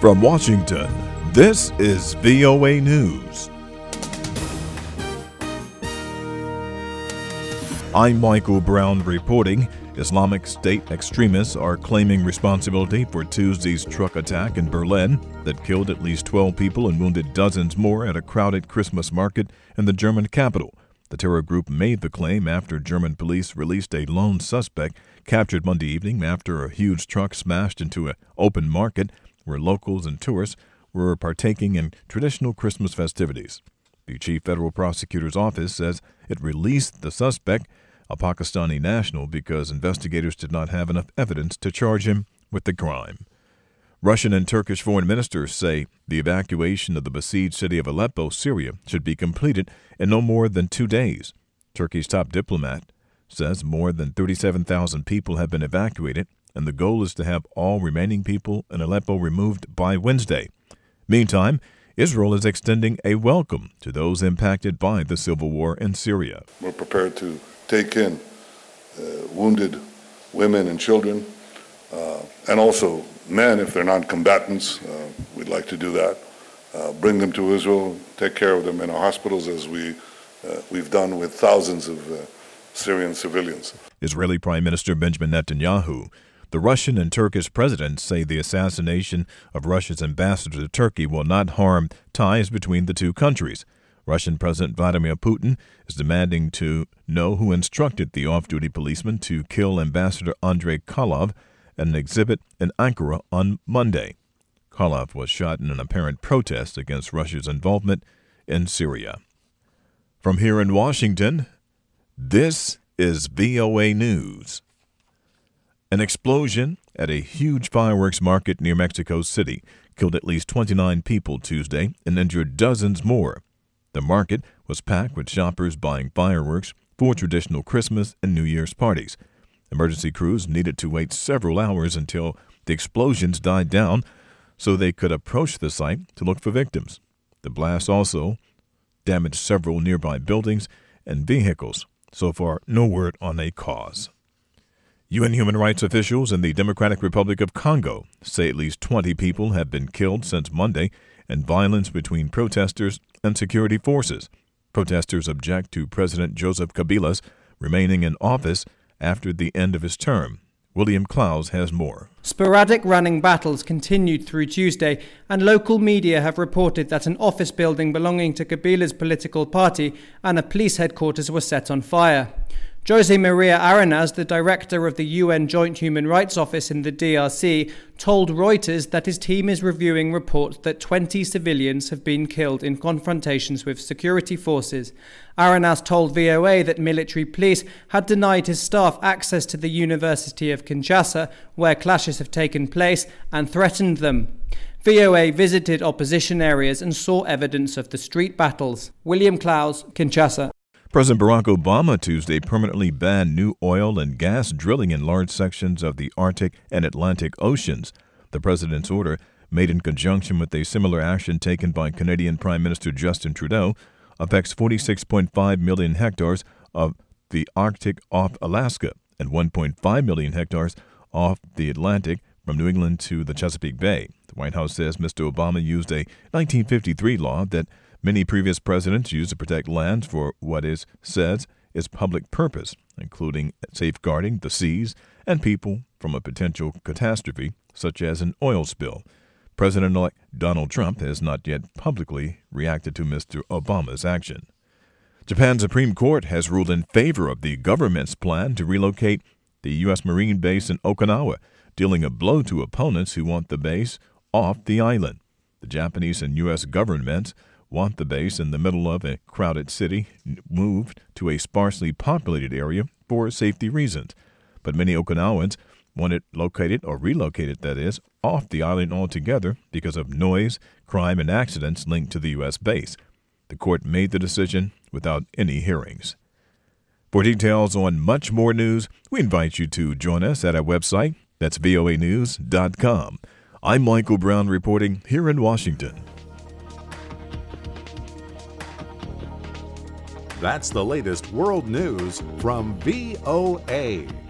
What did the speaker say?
From Washington, this is VOA News. I'm Michael Brown reporting. Islamic State extremists are claiming responsibility for Tuesday's truck attack in Berlin that killed at least 12 people and wounded dozens more at a crowded Christmas market in the German capital. The terror group made the claim after German police released a lone suspect captured Monday evening after a huge truck smashed into an open market where locals and tourists were partaking in traditional Christmas festivities. The chief federal prosecutor's office says it released the suspect, a Pakistani national, because investigators did not have enough evidence to charge him with the crime. Russian and Turkish foreign ministers say the evacuation of the besieged city of Aleppo, Syria, should be completed in no more than 2 days. Turkey's top diplomat says more than 37,000 people have been evacuated, and the goal is to have all remaining people in Aleppo removed by Wednesday. Meantime, Israel is extending a welcome to those impacted by the civil war in Syria. We're prepared to take in wounded women and children, and also men if they're non-combatants. We'd like to do that. Bring them to Israel, take care of them in our hospitals as we've done with thousands of Syrian civilians. Israeli Prime Minister Benjamin Netanyahu. The Russian and Turkish presidents say the assassination of Russia's ambassador to Turkey will not harm ties between the two countries. Russian President Vladimir Putin is demanding to know who instructed the off-duty policeman to kill Ambassador Andrei Karlov at an exhibit in Ankara on Monday. Karlov was shot in an apparent protest against Russia's involvement in Syria. From here in Washington, this is VOA News. An explosion at a huge fireworks market near Mexico City killed at least 29 people Tuesday and injured dozens more. The market was packed with shoppers buying fireworks for traditional Christmas and New Year's parties. Emergency crews needed to wait several hours until the explosions died down so they could approach the site to look for victims. The blast also damaged several nearby buildings and vehicles. So far, no word on a cause. UN human rights officials in the Democratic Republic of Congo say at least 20 people have been killed since Monday in violence between protesters and security forces. Protesters object to President Joseph Kabila's remaining in office after the end of his term. William Klaus has more. Sporadic running battles continued through Tuesday, and local media have reported that an office building belonging to Kabila's political party and a police headquarters were set on fire. Jose Maria Arenas, the director of the UN Joint Human Rights Office in the DRC, told Reuters that his team is reviewing reports that 20 civilians have been killed in confrontations with security forces. Arenas told VOA that military police had denied his staff access to the University of Kinshasa, where clashes have taken place, and threatened them. VOA visited opposition areas and saw evidence of the street battles. William Klaus, Kinshasa. President Barack Obama Tuesday permanently banned new oil and gas drilling in large sections of the Arctic and Atlantic Oceans. The president's order, made in conjunction with a similar action taken by Canadian Prime Minister Justin Trudeau, affects 46.5 million hectares of the Arctic off Alaska and 1.5 million hectares off the Atlantic from New England to the Chesapeake Bay. The White House says Mr. Obama used a 1953 law that many previous presidents used to protect land for what is said is public purpose, including safeguarding the seas and people from a potential catastrophe, such as an oil spill. President-elect Donald Trump has not yet publicly reacted to Mr. Obama's action. Japan's Supreme Court has ruled in favor of the government's plan to relocate the U.S. Marine base in Okinawa, dealing a blow to opponents who want the base off the island. The Japanese and U.S. governments want the base in the middle of a crowded city moved to a sparsely populated area for safety reasons. But many Okinawans want it located, or relocated that is, off the island altogether because of noise, crime, and accidents linked to the U.S. base. The court made the decision without any hearings. For details on much more news, we invite you to join us at our website. That's voanews.com. I'm Michael Brown reporting here in Washington. That's the latest world news from VOA.